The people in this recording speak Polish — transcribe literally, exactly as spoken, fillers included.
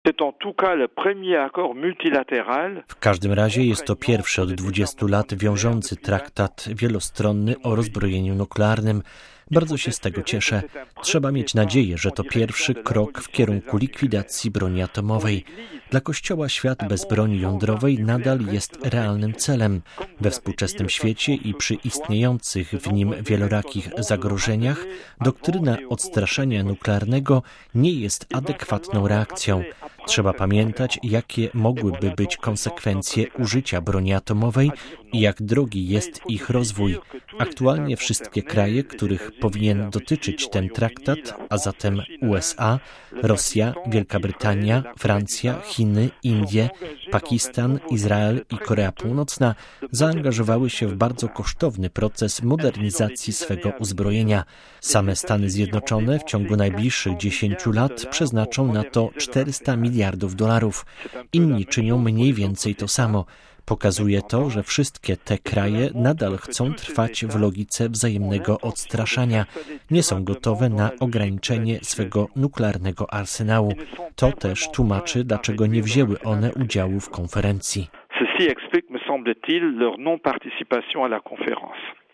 W każdym razie jest to pierwszy od dwudziestu lat wiążący traktat wielostronny o rozbrojeniu nuklearnym. Bardzo się z tego cieszę. Trzeba mieć nadzieję, że to pierwszy krok w kierunku likwidacji broni atomowej. Dla Kościoła świat bez broni jądrowej nadal jest realnym celem. We współczesnym świecie i przy istniejących w nim wielorakich zagrożeniach doktryna odstraszania nuklearnego nie jest adekwatną reakcją. Trzeba pamiętać, jakie mogłyby być konsekwencje użycia broni atomowej i jak drogi jest ich rozwój. Aktualnie wszystkie kraje, których powinien dotyczyć ten traktat, a zatem U S A, Rosja, Wielka Brytania, Francja, Chiny, Indie, Pakistan, Izrael i Korea Północna zaangażowały się w bardzo kosztowny proces modernizacji swego uzbrojenia. Same Stany Zjednoczone w ciągu najbliższych dziesięciu lat przeznaczą na to czterysta miliardów dolarów. Inni czynią mniej więcej to samo. Pokazuje to, że wszystkie te kraje nadal chcą trwać w logice wzajemnego odstraszania. Nie są gotowe na ograniczenie swego nuklearnego arsenału. To też tłumaczy, dlaczego nie wzięły one udziału w konferencji. Ceci explique, me semble-t-il, leur non-participation à la conférence.